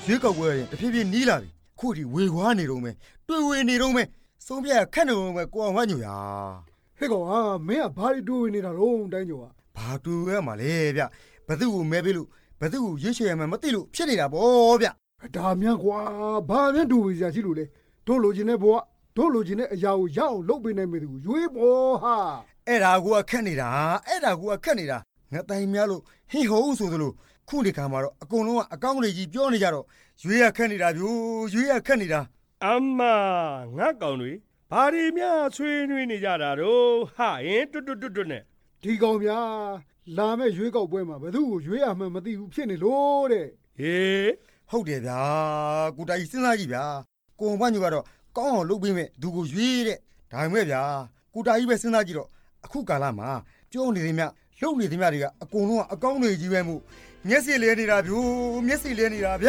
ရွေးကောက်ပွဲရင်တဖြည်းဖြည်းနီးလာပြီခုဒီဝေခွားနေတော့မယ်တွေ့ဝေနေတော့မယ်ဆုံးဖြတ်ခက်နေတော့မယ်ကိုအောင်ဝညိုရာဟဲ့ကောင်ဟာမင်းကဘာတွေတွေ့နေတာတော့တိုင်းကျော်ဘာတွေ့ရမှာလဲဗျဘသူ့ကိုမဲပေးလို့ဘသူ့ကိုရွေးချယ်ရမှာမသိလို့ဖြစ်နေတာပေါ့ဗျဒါမြန်ကွာဘာနဲ့တွေ့ဝေစရာရှိလို့လဲတို့လိုချင်တဲ့ဘဝတို့လိုချင်တဲ့အရာကိုရအောင်လုပ်ပေးနိုင်မယ်သူရွေးပေါ်ဟာအဲ့ဒါကခက်နေတာငါတိုင်များလို့ဟိဟုံးဆိုသလိုခုဒီခါမှာတော့အကုန်လုံးကအကောင်းလေးကြီးပြောနေကြတော့ရွေးရခက်နေတာဗျို့ရွေးရခက်နေတာအမငါကောင်တွေဘာတွေများဆွေးနွေးနေကြတာတော့ဟာရင်တွတ်နဲ့ဒီကောင်များလာမဲ့ရွေးကောက်ပွဲမှာဘသူ့ကိုရွေးရမှန်းမသိဘူးဖြစ်နေလို့တဲ့ဟေးဟုတ်တယ်ဗျာကိုတိုင်စဉ်းစားကြည့်ဗျာကိုအောင်ဘညိုကတော့ကောင်းအောင်လုပ်ပေးမဲ့သူကိုရွေးတဲ့ဒါပေမဲ့ဗျာကိုတိုင်ကြီးပဲစဉ်းစားကြည့်တော့အခုကာလမှာပြောနေတယ်မြလှုပ်နေတယ်မြတွေကအကုန်လုံးကအကောင်းတွေကြီးပဲမှုမျက်စိလဲနေတာဗျို့မျက်စိလဲနေတာဗျ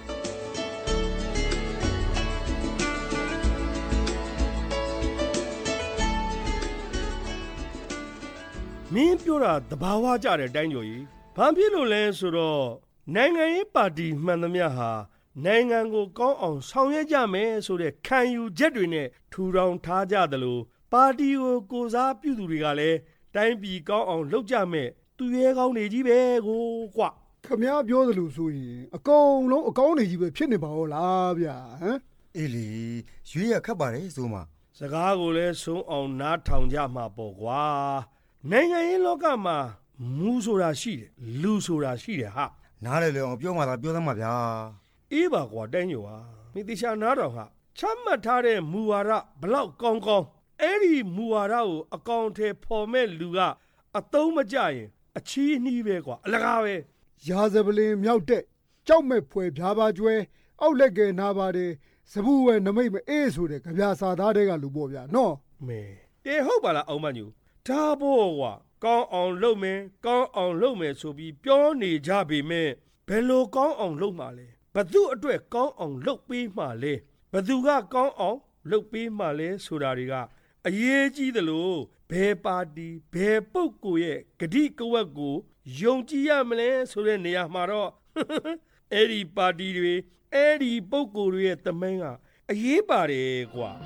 မင်းပြောတာတဘာဝကြတဲ့တိုင်းကျော်ကြီးဘာဖြစ်လို့လဲဆိုတော့နိုင်ငံရေးပါတီမှန်သမျှဟာနိုင်ငံကိုကောင်းအောင်ဆောင်ရွက်ကြမယ်ဆိုတဲ့ခံယူချက်တွေနဲ့ထူထောင်ထားကြသလိုပါတီကိုစားပြုသူတွေကလည်းတိုင်းပြည်ကောင်းအောင်လုပ်ကြမယ်သူရဲကောင်းတွေကြီးပဲကိုကွာခမည်းပြောသလိုဆိုရင်အကုန်လုံးအကောင်းတွေကြီးပဲဖြစ်နေပါဦးလားဗျာဟမ်အေးလေရွေးရခက်ပါတယ်ဆိုမှစကားကိုလည်းဆုံးအောင်နားထောင်ကြမှာပေါ့ကွာနိုင်ငံရေးလောကမှာမူဆိုတာရှိတယ်လူဆိုတာရှိတယ်ဟာနားလေလေအောင်ပြောမှသာပြောသမှာဗျာအေးပါကွာတိုင်းကျော်ဟာမိတိရှာနားတော်ဟာချမှတ်ထားတဲ့မူဝါဒဘလောက်ကောင်းအဲ့ဒီမူဝါဒကိုအကောင်ထဲပေါ်မဲ့လူကအသုံးမကျရင်အချီးနှီးပဲကွာအလကားပဲရာဇပလင်မြောက်တဲ့ကြောက်မဲ့ဖွယ်ဖြားပါကျွဲအောက်လက်ကဲနာပါတယ်စဘူးဝဲနမိတ်မအေးဆိုတဲ့ကြပြစာသားတွေကလူပေါ့ဗျာနော်မဲတေဟုတ်ပါလားအောင်မညူဒါပေါ့ကွာကောင်းအောင်လုပ်မယ်ဆိုပြီးပြောနေကြပေမဲ့ဘယ်လိုကောင်းအောင်လုပ်မှာလဲဘသူ့အတွက်ကောင်းအောင်လုပ်ပေးမှာလဲဘသူကကောင်းအောင်လုပ်ပေးမှာလဲဆိုတာတွေကအရေးကြီးသလိုဘယ်ပါတီဘယ်ပုဂ္ဂိုလ်ရဲ့ဂတိကဝတ်ကိုယုံကြည်ရမလဲဆိုတဲ့နေရာမှာတော့အဲ့ဒီပါတီတွေအဲ့ဒီပုဂ္ဂိုလ်တွေရဲ့တမန်ကအရေးပါတယ်ကွာ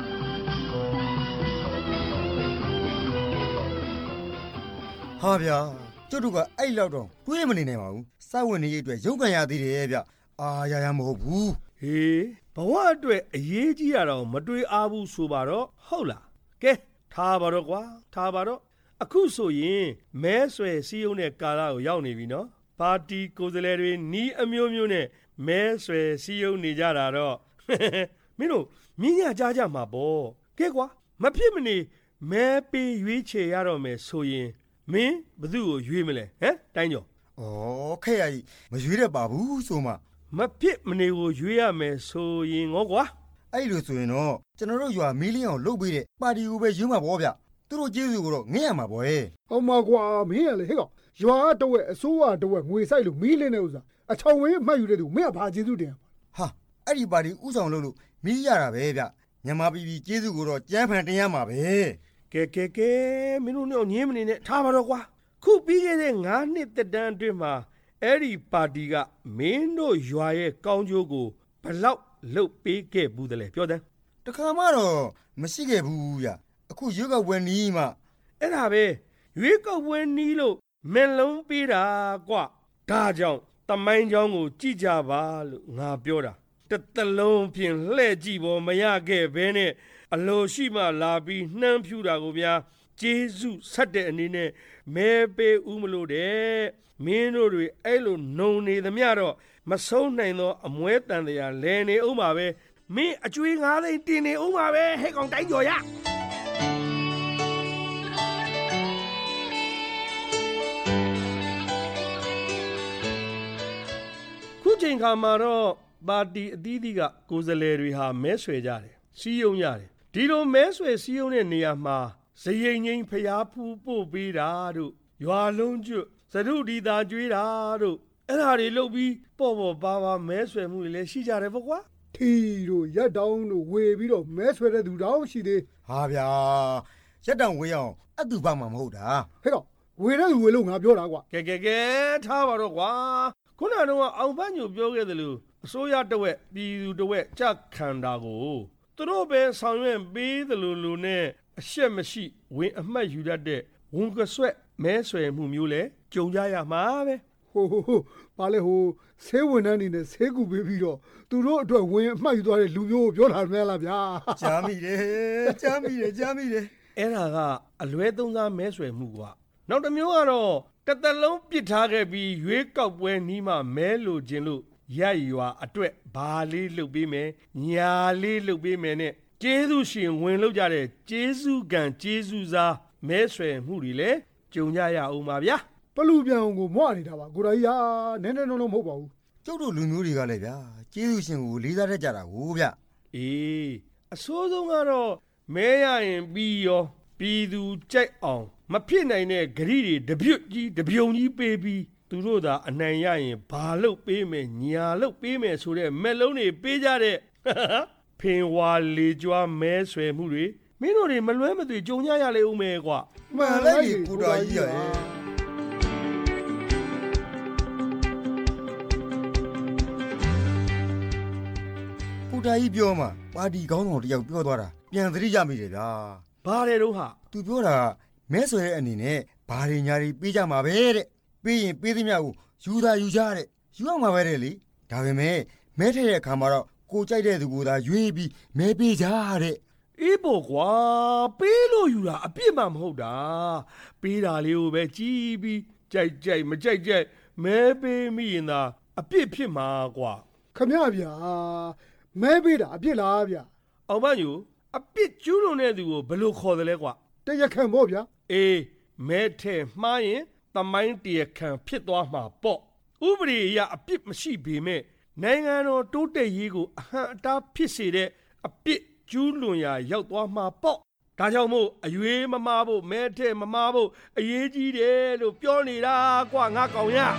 ဟာဗျာကျုပ်တို့ကအဲ့လောက်တော့တွေးမနေနိုင်ပါဘူးစိုက်ဝင်နေရအတွက်ရုပ်ကန်ရသေးတယ်ဗျအာရမဟုတ်ဘူးဟေးဘဝအတွက်အရေးကြီးရတော့မတွေးအားဘူးဆိုပါတော့ဟုတ်လားကဲထားပါတော့ကွာထားပါတော့အခုဆိုရင်မဲဆွယ်စည်းရုံးတဲ့ကာလကိုရောက်နေပြီနော်ပါတီကိုယ်စားလှယ်တွေနီးအမျိုးမျိုးနဲ့မဲဆွယ်စည်းရုံးနေကြတာတော့မင်းတို့မြင်းညကြားကြမှာပေါ့ကဲကွာမဖြစ်မနေမဲပေးရွေးချယ်ရတော့မယ်ဆိုရင်မင်းဘသူ့ကိုရွေးမလဲဟမ်တိုင်းကျော်ဩခက်ရကြီးမရွေးတတ်ပါဘူးဆိုမှမဖြစ်မနေကိုရွေးရမယ်ဆိုရင်ငေါကွာအဲ့လိုဆိုရင်တော့ကျွန်တော်တို့ရွာမီလီယံကိုလုပ်ပေးတဲ့ပါတီကိုပဲရွေးမှာပေါ့ဗျသူတို့ကျေးဇူးကိုတော့ငဲ့ရမှာပေါ့ဟောမှာကွာမင်းရလေဟဲ့ကောင်ရွာတဝက်အစိုးရတဝက်ငွေဆိုင်လို့မီးလင်းတဲ့ဥစ္စာအချောင်ဝင်းမှတ်ယူတဲ့သူမင်းကဘာကျေးဇူးတင်ဟာအဲ့ဒီပါတီဥဆောင်လို့မီးရတာပဲဗျမြန်မာပြည်ကျေးဇူးကိုတော့ကြမ်းဖန်တင်ရမှာပဲကဲမင်းတို့ညင်းမနေနဲ့ထားပါတော့ကွာခုပြီးခဲ့တဲ့9နှစ်သက်တမ်းအတွင်းမှာအဲ့ဒီပါတီကမင်းတို့ရွာရဲ့ကောင်းကျိုးကိုဘလောက်လှုပ်ပေးခဲ့ဘူးတလဲပြောတယ်တခါမှတော့မရှိခဲ့ဘူးဗျအခုရွေးကောက်ပွဲနီးမှအဲ့ဒါပဲရွေးကောက်ပွဲနီးလို့မင်းလုံးပေးတာကွဒါကြောင့်တမိုင်းချောင်းကိုကြည့်ကြပါလို့ငါပြောတာတလုံးဖြင့်လှဲ့ကြည့်ပေါ်မရခဲ့ဘဲနဲ့အလိုရှိမှလာပြီးနှမ်းဖြူတာကိုများကျေးဇူးဆက်တဲ့အနေနဲ့မဲပေးဦးမလို့တဲ့မင်းတို့တွေအဲ့လိုနှုံနေသမျှတော့မဆုံးနိုင်သောအမွဲတန်တရားလဲနေအောင်ပါပဲမင်းအကျွေး9သိန်းတင်နေအောင်ပါပဲဟဲ့ကောင်တိုင်းကျော်ရခုချိန်ခါမှာတော့ပါတီအသီးသီးကကိုယ်စားလှယ်တွေဟာမဲဆွယ်ကြတယ်စီးရုံးရတယ်ဒီလိုမဲဆွယ်စီးရုံးတဲ့နေရာမှာဇယိန်ငိမ့်ဖျားဖူးပို့ပေးတာတို့ရွာလုံးကျွတ်သရုပ်ဒီသာကျွေးတာတို့အဲ့ဒါတွေလုပ်ပြီးပေါ့ပါမဲဆွယ်မှုတွေလည်းရှိကြတယ်ပေါ့ကွာထီတို့ရက်တောင်းတို့ဝေပြီးတော့မဲဆွယ်တဲ့သူတောင်ရှိသေးဟာဗျာရက်တောင်ဝေအောင်အတူပါမှာမဟုတ်တာဟဲ့တော့ဝေတဲ့သူဝေလို့ငါပြောတာကွာကဲထားပါတော့ကွာခုနကတော့အောင်ပန်းညိုပြောခဲ့တယ်လို့အစိုးရတဝက်ပြည်သူတဝက်ကြခံတာကိုသူတို့ပဲဆောင်ရွက်ပေးသလိုနဲ့အရှက်မရှိဝင်အမှတ်ယူတတ်တဲ့ဝန်ကဆွဲမဲဆွယ်မှုမျိုးလဲကြုံကြရမှာပဲဟိုဘာလဲဆေးဝန်ထမ်းနေနဲ့ဆေးကူပေးပြီးတော့သူတို့အတွက်ဝင်အမှတ်ယူသွားတဲ့လူမျိုးကိုပြောတာမလားဗျာကြားမိတယ်အဲ့ဒါကအလွဲသုံးစားမဲဆွယ်မှုကွာနောက်တစ်မျိုးကတော့တစ်သက်လုံးပစ်ထားခဲ့ပြီးရွေးကောက်ပွဲနီးမှမဲလိုခြင်းလို့ရရွာအတွက်ဘာလေးလုပ်ပေးမယ်ညာလေးလုပ်ပေးမယ်နဲ့ကျေးဇူးရှင်ဝင်လုပ်ကြတဲ့ကျေးဇူးကံကျေးဇူးစားမဲဆွယ်မှုတွေလည်းကြုံကြရအောင်ပါဗျာပလူပြန်အောင်ကိုမွနေတာပါကိုတော်ကြီးဟာနည်းနည်းလုံးမဟုတ်ပါဘူးကျုပ်တို့လူမျိုးတွေကလည်းဗျာကျေးဇူးရှင်ကိုလေးစားတတ်ကြတာကိုဗျအေးအဆိုးဆုံးကတော့မဲရရင်ပြီးရောပြည်သူကြိုက်အောင်မဖြစ်နိုင်တဲ့ဂရိတွေတပြုတ်ကြီးတပြုံကြီးပေးပြီးသူတို့သာအနိုင်ရရင်ဘာလုပ်ပေးမယ်ညာလုပ်ပေးမယ်ဆိုတဲ့မဲ့လုံးတွေပေးကြတဲ့ဖင်ဝါလေကြွားမဲဆွယ်မှုတွေမင်းတို့တွေမလွဲမသွေကြုံကြရလေဦးမယ်ကွာမှန်လိုက်ပြီကိုတော်ကြီးရဲ့ကိုတော်ကြီးပြောမှာပါတီခေါင်းဆောင်တယောက်ပြောသွားတာပြန်သတိရမိတယ်ဗျာဘာတယ်တော့ဟာသူပြောတာမဲဆွယ်တဲ့အနေနဲ့ဘာတွေညာတွေပေးကြမှာပဲတဲ့ပေးရင်ပေးသမျှကိုယူတာယူကြတဲ့ယူအောင်မှာပဲတဲ့လေဒါပေမဲ့မဲထည့်တဲ့အခါမှာတော့ကိုကြိုက်တဲ့သူကိုသာရွေးပြီးမဲပေးကြတဲ့အေးပေါ့ကွာပေးလို့ယူတာအပြစ်မှမဟုတ်တာပေးတာလေးကိုပဲကြည်ပြီးကြိုက်မကြိုက်မဲပေးမိရင်သာအပြစ်ဖြစ်မှာကွာခမရဗျာမဲပေးတာအပြစ်လားဗျာအောင်မညူအပြစ်ကျူးလွန်တဲ့သူကိုဘယ်လိုခေါ်တယ်လဲကွာတရခံပေါ့ဗျာအေးမဲထဲမှားရင်သမိုင်းတရခံဖြစ်သွားမှာပေါ့ဥပဒေအရအပြစ်မရှိပေမဲ့နိုင်ငံတော်တိုးတက်ရေးကိုအဟံအတားဖြစ်စေတဲ့အပြစ်ကျူးလွန်ရာရောက်သွားမှာပေါ့ဒါကြောင့်မို့အရွေးမမားဖို့မဲထဲမမားဖို့အရေးကြီးတယ်လို့ပြောနေတာကွာငါကောင်ရ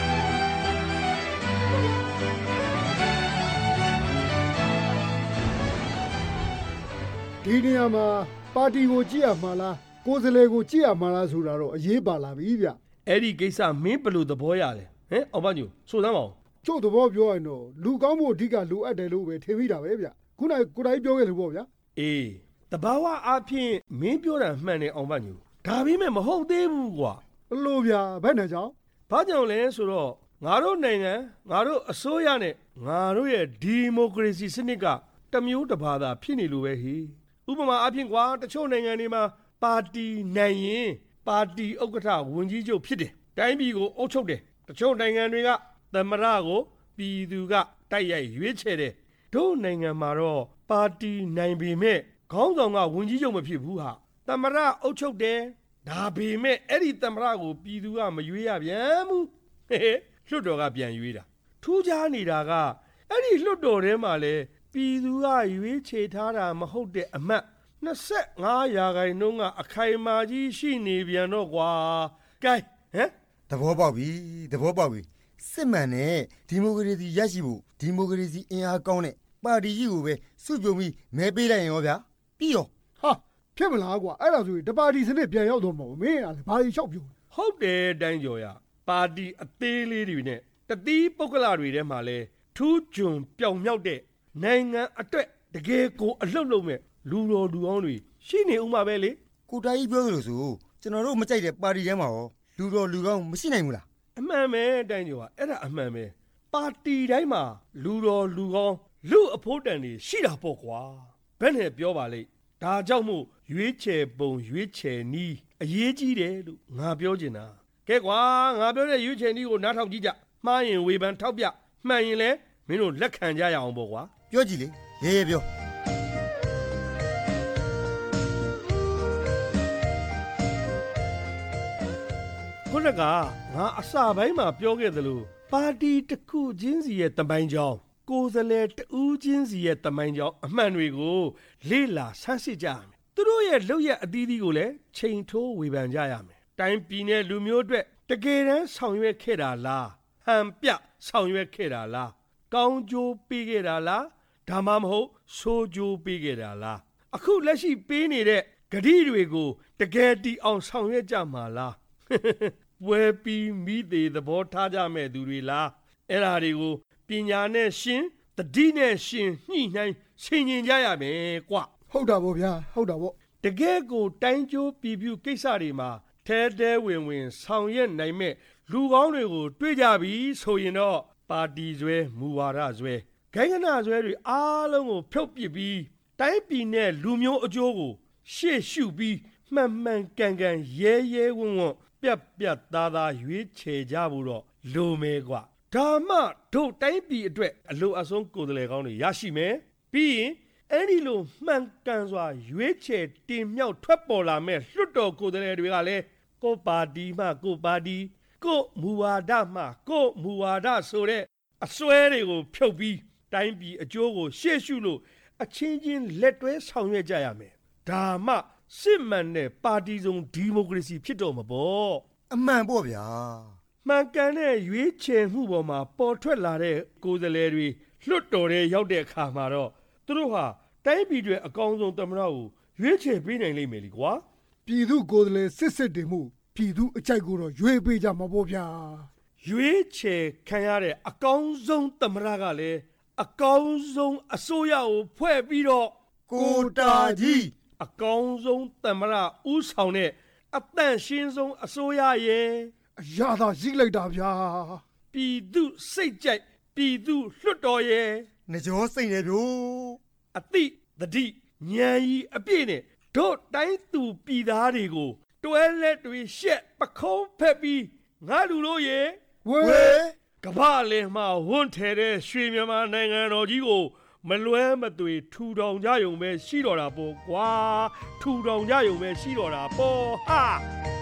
ဒီနေရာမှာပါတီကိုကြည့်ရမှာလားကိုယ်စားလှယ်ကိုကြည့်ရမှာလားဆိုတာတော့အရေးပါလာပြီဗျအဲ့ဒီကိစ္စမင်းဘယ်လိုသဘောရလဲဟမ်အောင်မညိုဆိုစမ်းပါဦးကျို့သဘောပြောရင်တော့လူကောင်းဖို့အဓိကလိုအပ်တယ်လို့ပဲထင်မိတာပဲဗျခုနကကိုတိုင်းပြောခဲ့လို့ပေါ့ဗျာအေးတဘာဝအားဖြင့်မင်းပြောတာမှန်တယ်အောင်မညိုဒါပေမဲ့မဟုတ်သေးဘူးကွာဘလို့ဗျာဘယ်နဲ့ကြောင့်ဘာကြောင့်လဲဆိုတော့ငါတို့နိုင်ငံငါတို့အစိုးရနဲ့ငါတို့ရဲ့ဒီမိုကရေစီစနစ်ကတမျိုးတစ်ဘာသာဖြစ်နေလို့ပဲဟိဥပမာအဖြစ်ကွာတချို့နိုင်ငံတွေမှာပါတီနိုင်ရင်ပါတီဥက္ကဋ္ဌဝန်ကြီးချုပ်ဖြစ်တယ်တိုင်းပြည်ကိုအုပ်ချုပ်တယ်တချို့နိုင်ငံတွေကသမ္မတကိုပြည်သူကတိုက်ရိုက်ရွေးချယ်တယ်တို့နိုင်ငံမှာတော့ပါတီနိုင်ပေမဲ့ခေါင်းဆောင်ကဝန်ကြီးချုပ်မဖြစ်ဘူးဟာသမ္မတအုပ်ချုပ်တယ်ဒါပေမဲ့အဲ့ဒီသမ္မတကိုပြည်သူကမရွေးရပြန်ဘူးလွှတ်တော်ကပြန်ရွေးတာထူးခြားနေတာကအဲ့ဒီလွှတ်တော်ထဲမှာလဲပြည်သူကရွေးချယ်ထားတာမဟုတ်တဲ့အမတ်25%ကအခိုင်အမာကြီးရှိနေပြန်တော့ကွာကဲဟမ်သဘောပေါက်ပြီစစ်မှန်တဲ့ဒီမိုကရေစီရရှိဖို့ဒီမိုကရေစီအင်အားကောင်းတဲ့ပါတီကြီးကိုပဲစုပြုံပြီးမဲပေးလိုက်ရင်ရောဗျာပြီးရောဟာဖြစ်မလားကွာအဲ့ဒါဆိုရင်တပါတီစနစ်ပြန်ရောက်တော့မှာမင်းကလည်းဘာကြီးလျှောက်ပြောဟုတ်တယ်တိုင်းကျော်ရပါတီအသေးလေးတွေနဲ့တတိပုဂ္ဂလတွေထဲမှာလဲထူးချွန်ပြောင်မြောက်တဲ့နိုင်ငံအတွက်တကယ်ကိုအလှုပ်လုံးမဲ့လူတော်လူအောင်တွေရှိနေဦးမှာပဲလေကိုတာကြီးပြောသလိုဆိုကျွန်တော်တို့မကြိုက်တဲ့ပါတီထဲမှာရောလူတော်လူကောင်းမရှိနိုင်ဘူးလားအမှန်ပဲတိုင်းကျော်ကအဲ့ဒါအမှန်ပဲပါတီတိုင်းမှာလူတော်လူကောင်းလူအဖို့တန်တွေရှိတာပေါ့ကွာဘယ်နဲ့ပြောပါလိမ့်ဒါကြောင့်မို့ရွေးချယ်ပုံရွေးချယ်နီးအရေးကြီးတယ်လို့ငါပြောချင်တာကဲကွာငါပြောတဲ့ရွေးချယ်နီးကိုနားထောင်ကြည့်ကြမှားရင်ဝေဖန်ထောက်ပြမှန်ရင်လည်းမင်းတို့လက်ခံကြရအောင်ပေါ့ကွာပြောကြည့်လေရဲပြောခုနကငါအစပိုင်းမှာပြောခဲ့သလိုပါတီတစ်ခုချင်းစီရဲ့တမိုင်းကြောင်းကိုယ်စားလှယ်တဦးချင်းစီရဲ့တမိုင်းကြောင်းအမှန်တွေကိုလေ့လာဆန်းစစ်ကြရမယ်သူတို့ရဲ့လုပ်ရက်အသီးသီးကိုလည်းချိန်ထိုးဝေဖန်ကြရမယ်တိုင်းပြည်နဲ့လူမျိုးအတွက်တကယ်တမ်းဆောင်ရွက်ခဲ့တာလားဟန်ပြဆောင်ရွက်ခဲ့တာလားကောင်းကျိုးပေးခဲ့တာလားဒါမှမဟုတ်ဆိုးကျိုးပေးခဲ့တာလားအခုလက်ရှိပေးနေတဲ့ဂတိတွေကိုတကယ်တီအောင်ဆောင်ရွက်ကြမှာလားပွဲပြီးမိသေးသဘောထားကြမဲ့သူတွေလားအဲ့ဓာတွေကိုပညာနဲ့ရှင်တတိနဲ့ရှင်ညှိနှိုင်းဆင်ခြင်ကြရမယ်ကွာဟုတ်တာပေါ့ဗျာဟုတ်တာပေါ့တကယ်ကိုတိုင်းကျိုးပြည်ပြုကိစ္စတွေမှာထဲထဲဝင်ဝင်ဆောင်ရွက်နိုင်မဲ့လူကောင်းတွေကိုတွေ့ကြပြီဆိုရင်တော့ပါတီဆွဲမူဝါဒဆွဲဂိုင်းကနဆွဲတွေအားလုံးကိုဖြုတ်ပစ်ပြီးတိုင်းပြည်နဲ့လူမျိုးအကျိုးကိုရှေ့ရှုပြီးမှန်မှန်ကန်ကန်ရဲရဲဝံ့ဝံ့ပြတ်ပြတ်သားသားရွေးချယ်ကြဖို့တော့လိုမယ်ကွာဒါမှတို့တိုင်းပြည်အတွက်အလိုအဆုံးကိုယ်တည်းကောင်းတွေရရှိမယ်ပြီးရင်အဲ့ဒီလိုမှန်ကန်စွာရွေးချယ်တင်မြှောက်ထွက်ပေါ်လာမဲ့လွှတ်တော်ကိုယ်တည်းတွေကလည်းကိုပါတီမှကိုပါတီကိုမူဝါဒမှကိုမူဝါဒဆိုတဲ့အစွဲတွေကိုဖြုတ်ပြီးတိုင်းပြည်အကျိုးကိုရှေ့ရှုလို့အချင်းချင်းလက်တွဲဆောင်ရွက်ကြရမယ်ဒါမှစစ်မှန်တဲ့ပါတီစုံဒီမိုကရေစီဖြစ်တော့မှာပေါ့အမှန်ပေါ့ဗျာမှန်ကန်တဲ့ရွေးချယ်မှုပေါ်မှာပေါ်ထွက်လာတဲ့ကိုယ်စားလှယ်တွေလွှတ်တော်ထဲရောက်တဲ့အခါမှာတော့သူတို့ဟာတိုင်းပြည်တွေအကောင်းဆုံးသမ္မတကိုရွေးချယ်ပေးနိုင်လိမ့်မယ်လीကွာပြည်သူကိုယ်စားလှယ်စစ်တင်မှုပြည်သူအကြိုက်ကိုတော့ရွေးပေးကြမှာပေါ့ဗျာရွေးချယ်ခံရတဲ့အကောင်းဆုံးသမ္မတကလည်းအကောင်းဆုံးအစိုးရကိုဖွဲ့ပြီးတော့ကိုတာကြီးအကောင်းဆုံးသမ္မတဦးဆောင်တဲ့အသန့်ရှင်းဆုံးအစိုးရရဲ့အရာသာရှိလိုက်တာဗျာပြည်သူစိတ်ကြိုက်ပြည်သူလွှတ်တော်ရဲ့နှကြောစိတ်နေဗျို့အတိတတိဉာဏ်ကြီးအပြည့်နဲ့တို့တိုင်းသူပြည်သားတွေကိုတွဲလက်တွေရှက်ပခုံးဖက်ပြီးငါလူတို့ရဲ့ဝဲကမ္ဘာလင်မှာဝွန့်ထဲတဲ့ရွှေမြန်မာနိုင်ငံတော်ကြီးကိုမလွဲမသွေထူထောင်ကြရုံပဲရှိတော်တာပေါ့ကွာထူထောင်ကြရုံပဲရှိတော်တာပေါ့ဟာ